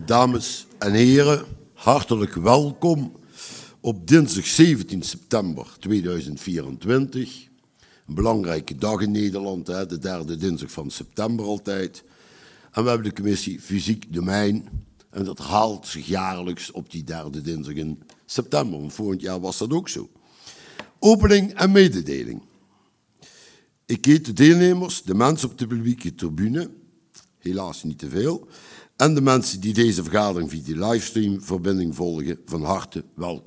Dames en heren, hartelijk welkom op dinsdag 17 september 2024. Een belangrijke dag in Nederland, de derde dinsdag van september altijd. En we hebben de commissie Fysiek Domein. En dat herhaalt zich jaarlijks op die derde dinsdag in september. Want vorig jaar was dat ook zo. Opening en mededeling. Ik heet de deelnemers, de mensen op de publieke tribune, helaas niet te veel, en de mensen die deze vergadering via de livestreamverbinding volgen, van harte welkom.